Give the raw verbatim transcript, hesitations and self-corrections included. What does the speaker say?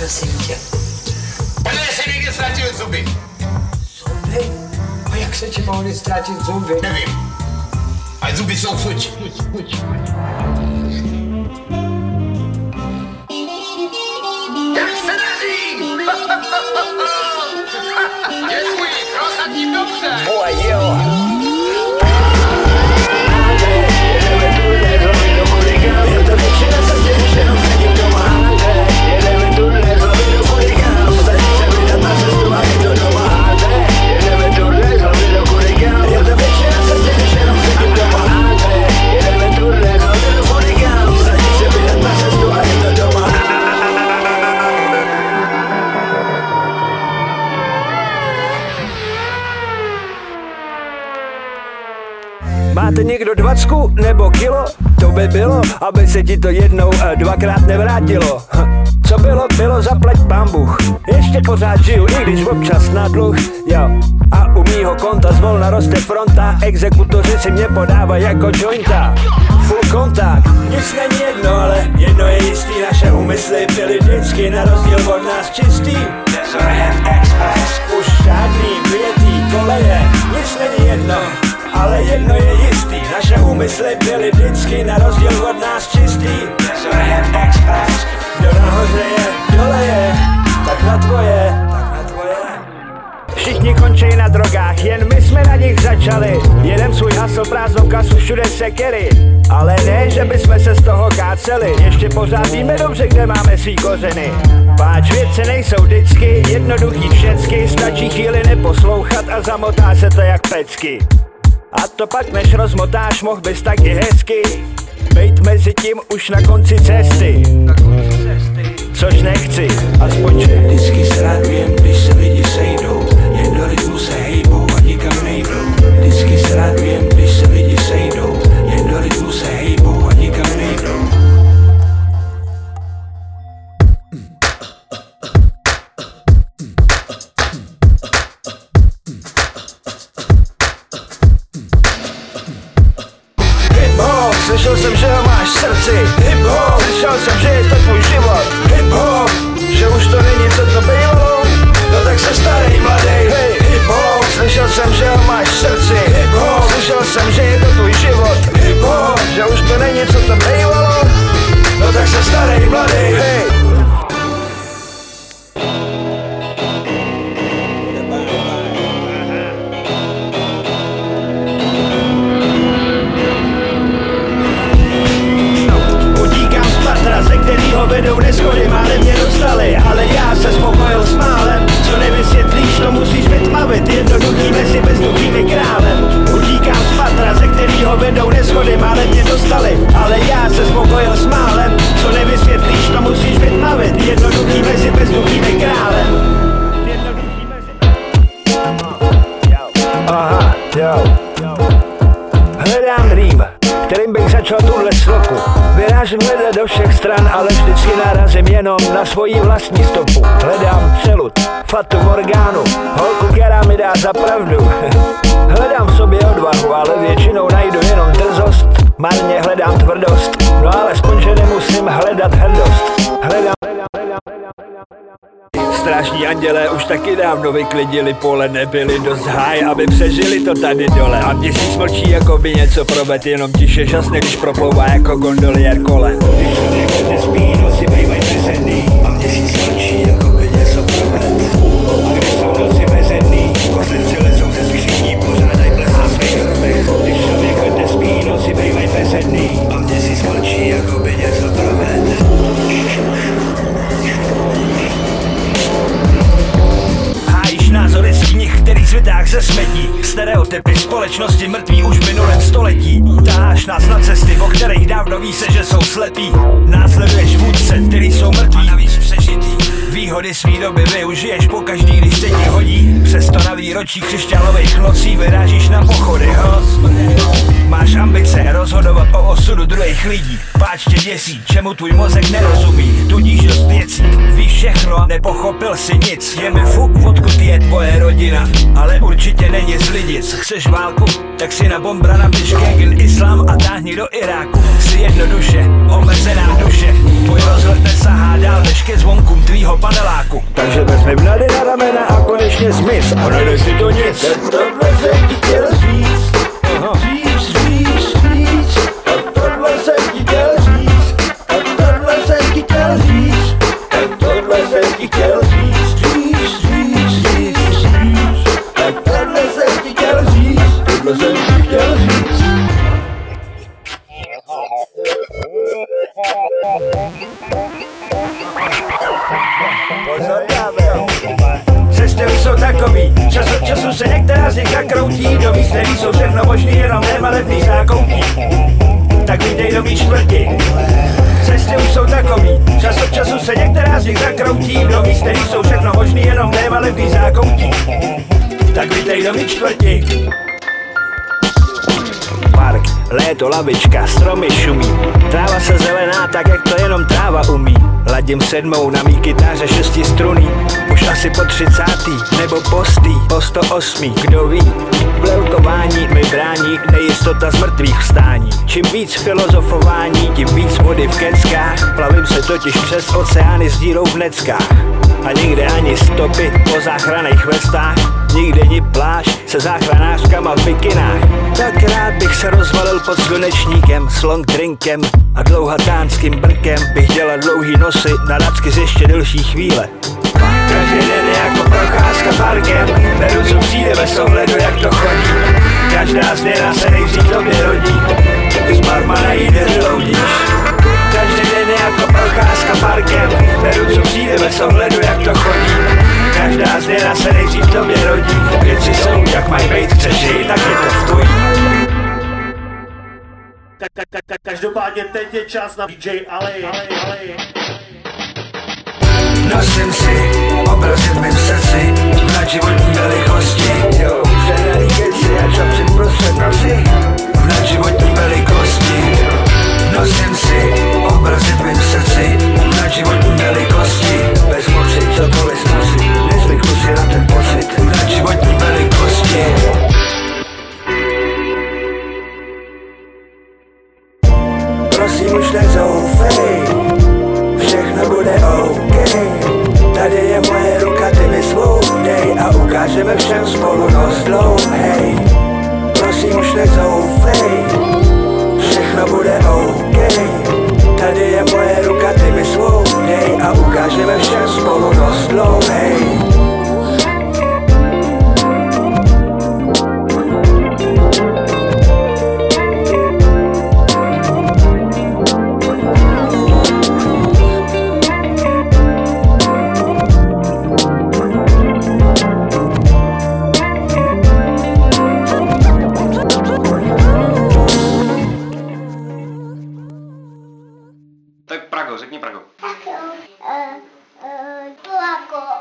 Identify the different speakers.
Speaker 1: prosím tě.
Speaker 2: Pane, jsem někde ztratil zuby.
Speaker 1: Zuby? A jak se ti mohli ztratit zuby?
Speaker 2: Nevím. Ale zuby jsou fuč. fuč, fuč. Jak se daří? Děkuji, prosatím dobře.
Speaker 3: Boy, jo. Máte někdo dvacku nebo kilo? To by bylo, aby se ti to jednou dvakrát nevrátilo. Co bylo, bylo, zaplať pán Bůh. Ještě pořád žiju, i když občas na dluh. Jo. A u mýho konta zvolna roste fronta. Exekutoři si mě podávají jako jointa. Full kontakt, nic není jedno, ale jedno je jistý. Naše úmysly byly vždycky na rozdíl od nás čistý. Už žádný vyjetý koleje, nic není jedno, ale jedno je jistý, naše úmysly byly vždycky na rozdíl od nás čistý. Kdo nahoře je, dole je, tak na tvoje, tak na tvoje. Všichni končí na drogách, jen my jsme na nich začali. Jedem svůj hasl, prázdnou kasu, všude sekery. Ale ne, že bychom se z toho káceli. Ještě pořád víme dobře, kde máme svý kořeny. Páč věci nejsou vždycky jednoduchý všecky. Stačí chvíli neposlouchat a zamotá se to jak pecky. A to pak než rozmotáš, mohl bys taky hezky bejt mezi tím už na konci cesty. Což nechci, aspoň že
Speaker 4: vždycky se radujem, když se lidi sejdou. Jen do rytmu se hejbou a nikam nejdou. Vždycky se radujem, když se lidi sejdou. Jen do rytmu se hejbou a nikam nejdou.
Speaker 3: Slyšel jsem, že ho máš v srdci. Hip-hop. Slyšel jsem, že je to tvůj život. Hip-hop. Že už to není, co to bývalo. No tak se starej, mladej. Hej, hip-hop. Slyšel jsem, že ho máš v srdci. Hip-hop. Slyšel jsem, že je to tvůj život. Hip-hop. Že už to není, co to bývalo. No tak se starej, mladej. Hej. Ze kterýho vedou neshody, málem mě dostali, ale já se spokojil s málem. Co nevysvětlíš, to musíš vytmavit, jednoduchý mezi bezduchými králem. Utíkám z patra, ze kterýho vedou neshody, málem mě dostali, ale já se spokojil s málem. Co nevysvětlíš, to musíš vytmavit, jednoduchý mezi bezduchými králem. Jednoduchý mezi... Aha, jo. Hledám rým, kterým bych začal tuhle sloku. Vyrážím hledat do všech stran, ale vždycky narazím jenom na svoji vlastní stopu. Hledám přelud, fatu morgánu, holku, která mi dá za pravdu. Hledám v sobě odvahu, ale většinou najdu jenom drzost. Marně hledám tvrdost, no alespoň, že nemusím hledat hrdost. Hledám, hledám, hledám, hledám, hledám, hledám. Strážní andělé už taky dávno vyklidili pole, nebyli dost háj, aby přežili to tady dole. A měsíc mlčí, jako by něco probet, jenom tiše žasne, když proplouvá jako gondolier kolem. Když člověk nespí, noci bejvaj bezedný, a měsíc mlčí, jako by něco probet. A když jsou noci bezedný, kostlivci lezou ze skříní, pořádaj ples na svých hrobech. Když člověk nespí, noci bejvaj bezedný, a měsíc mlčí, jako by něco probet. Názory z knih, který světák se smetí. Stereotypy společnosti mrtví už v minulém století. Táháš nás na cesty, o kterých dávno ví se, že jsou slepí. Následuješ vůdce, který jsou mrtví a navíc přežitý. Výhody svý doby využiješ pokaždý, když se ti hodí. Přesto na výročí křišťálových nocí vyrážíš na pochody, ho? Máš ambice, rozhodně rozhodovat o osudu druhých lidí. Páč tě děsí, čemu tvůj mozek nerozumí. Tudíž dost věcí, víš všechno, nepochopil si nic. Je mi fuk, odkud je tvoje rodina, ale určitě není z Lidic. Chceš válku? Tak si na bombra napiš Kegen Islám a táhni do Iráku. Jsi jednoduše, omezená duše, tvůj rozhled nesahá dál než ke zvonkům tvýho paneláku. Takže vezmi vnady na ramena a konečně zmiz a nedej si to nic.
Speaker 5: Tohle jsem ti chtěl říct, říct, říct, říct. A tohle jsem ti chtěl říct, a tohle jsem ti chtěl říct, a tohle jsem ti chtěl říct, říct, říct, říct, říct. A tohle jsem ti chtěl říct, tohle jsem ti chtěl říct.
Speaker 3: Cesty jsou takový, čas od času se některá z nich zakroutí. Do míst, který jsou všechno možný, jenom nemalebný zákoutí. Tak vítej do mý čtvrti. Cesty už jsou takový, čas od času se některá z nich zakroutí. Do míst, který jsou všechno možný, jenom nemalebný zákoutí. Tak vítej do mý čtvrti. Park, léto, lavička, stromy šumí. Tráva se zelená, tak jak to jenom tráva umí. Ladím sedmou na mý kytáře šesti struný. Už asi po třicátý, nebo postý, po sto osmý, kdo ví. Vlelkování mi brání nejistota z mrtvých vstání. Čím víc filozofování, tím víc vody v keckách. Plavím se totiž přes oceány s dírou v neckách. A nikde ani stopy po záchranných vestách. Nikde ni pláž se záchranářkama v bikinách. Tak rád bych se rozvalil pod slunečníkem s long drinkem a dlouhatánským brkem. Bych dělal dlouhý nosy na racky z ještě delší chvíle. Každý den je jako procházka parkem, beru co přijde bez ohledu jak to chodí. Každá změna se nejdřív tobě rodí, z barmana jde vyloudíš. Každý den je jako procházka parkem, beru co přijde bez ohledu jak to chodí. Každá změna se nejdřív tobě rodí, věci jsou jak mají být, chceš ji, tak je to v tvojí.
Speaker 6: Každopádně teď je čas na D J Alej, Alej, Alej.
Speaker 3: Nosím si obrazy v mém srdci na životní velikosti. Jo, předaný keci a čapřit prostřed nosy na životní velikosti. Nosím si obrazy v mém srdci na životní velikosti. Bez moci cokoliv nosí, nezvyknu si na ten pocit na životní velikosti. Prosím už nezoufej, všechno bude OK. Tady je moje ruka, ty mi svou dej a ukážeme všem spolu noc dlouhej. Prosím už nezoufej, všechno bude OK. Tady je moje ruka, ty mi svou dej a ukážeme všem spolu noc dlouhej.
Speaker 7: Tak Prago, řekni Prago.
Speaker 8: Tak jo, uh, uh, Polako.